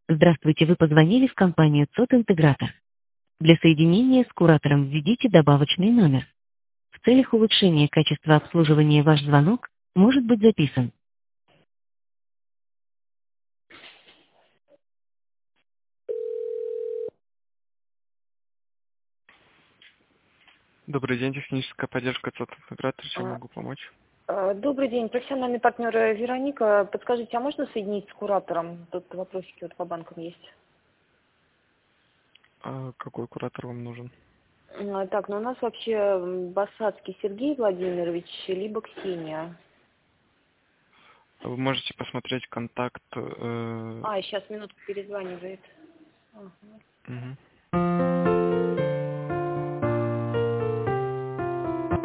Здравствуйте, вы позвонили в компанию ЦОТ Интегратор. Для соединения с куратором введите добавочный номер. В целях улучшения качества обслуживания ваш звонок может быть записан. Добрый день, техническая поддержка ЦОТ Интегратор. Чем А, могу помочь? Добрый день, профессиональный партнер Вероника. Подскажите, а можно соединить с куратором? Тут вопросики вот по банкам есть. А какой куратор вам нужен? Так, ну у нас вообще Басадский Сергей Владимирович, либо Ксения. Вы можете посмотреть контакт. Сейчас, минутку, перезванивает. Ага. Мгм.